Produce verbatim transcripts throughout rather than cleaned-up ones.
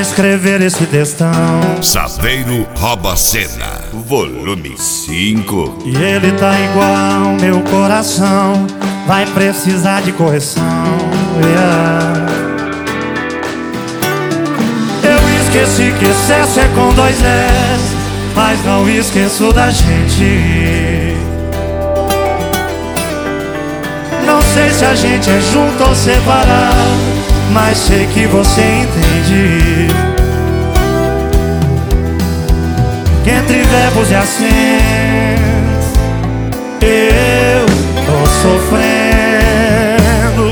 escrever esse textão. Saveiro rouba cena, volume cinco. E ele tá igual meu coração, vai precisar de correção. Yeah. Eu esqueci que excesso é com dois S, mas não esqueço da gente. Não sei se a gente é junto ou separado, mas sei que você entende que entre verbos e acentos eu tô sofrendo.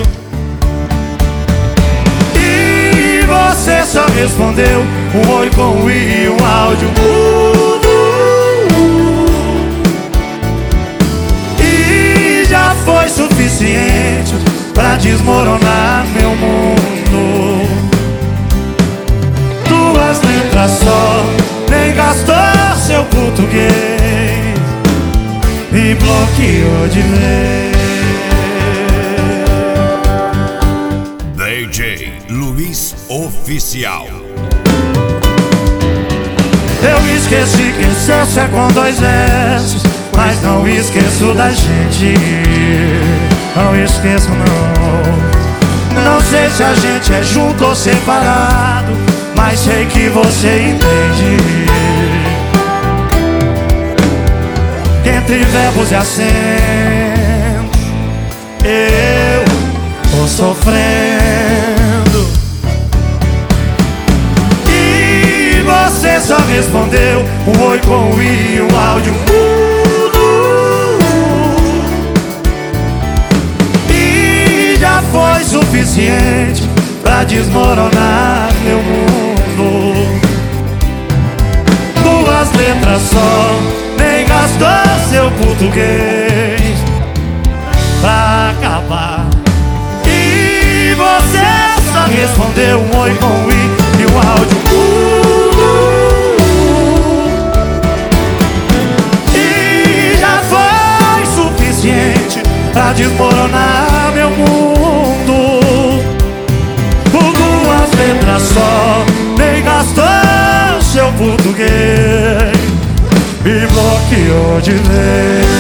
E você só respondeu um oi com um i e um áudio mudo. E já foi suficiente pra desmoronar meu mundo. Duas letras só, nem gastou seu português e bloqueou de vez. D J Luiz Oficial. Eu esqueci que excesso é com dois S, mas não esqueço da gente. Não esqueço não. Não sei se a gente é junto ou separado, mas sei que você entende que entre verbos e acentos eu tô sofrendo. E você só respondeu um oi com um i e um áudio mudo. E já foi suficiente pra desmoronar meu mundo. Duas letras só, nem gastou seu português pra acabar. E você só respondeu um oi com um i e um áudio mudo. E já foi suficiente pra desmoronar meu mundo. Por duas letras só, nem gastou seu português e bloqueou de vez.